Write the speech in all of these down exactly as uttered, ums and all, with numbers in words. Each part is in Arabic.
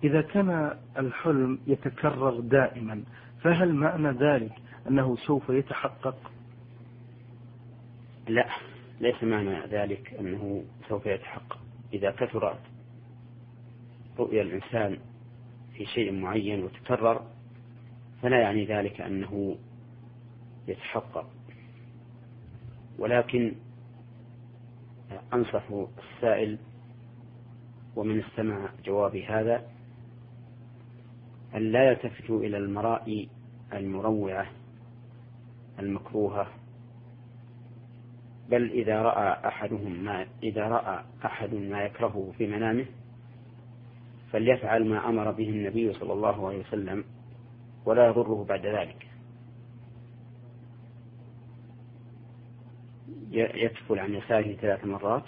إذا كان الحلم يتكرر دائما فهل معنى ذلك أنه سوف يتحقق؟ لا، ليس معنى ذلك أنه سوف يتحقق. إذا كثرت رؤيا الإنسان في شيء معين وتكرر فلا يعني ذلك أنه يتحقق، ولكن أنصح السائل ومن استمع جوابي هذا أن لا يلتفتوا إلى المرائي المروعة المكروهة، بل إذا رأى أحدهم ما إذا رأى أحد ما يكرهه في منامه فليفعل ما أمر به النبي صلى الله عليه وسلم ولا يضره بعد ذلك. يتفل عن يساره ثلاث مرات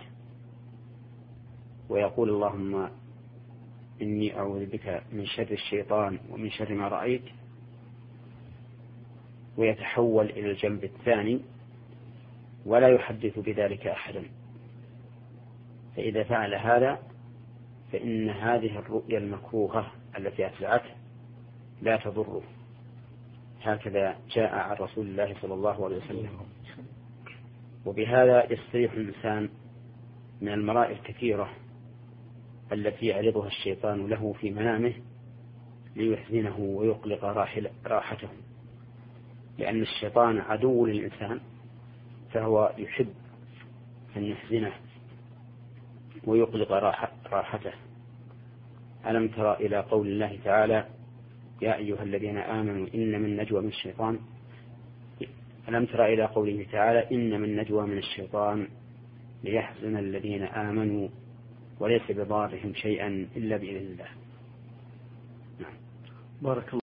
ويقول اللهم إني أعوذ بك من شر الشيطان ومن شر ما رأيت، ويتحول إلى الجنب الثاني ولا يحدث بذلك أحدا. فإذا فعل هذا فإن هذه الرؤيا المكروهة التي أتبعته لا تضره. هكذا جاء عن رسول الله صلى الله عليه وسلم. وبهذا يستريح الإنسان من المرائي الكثيرة التي يعرضها الشيطان له في منامه ليحزنه ويقلق راحته، لأن الشيطان عدو للإنسان فهو يحب أن يحزنه ويقلق راحته. ألم ترى إلى قول الله تعالى يا أيها الذين آمنوا إن من نجوى من الشيطان ألم ترى إلى قوله تعالى إن من نجوى من الشيطان ليحزن الذين آمنوا وليس بضارهم شيئا إلا بإذن الله. بارك الله.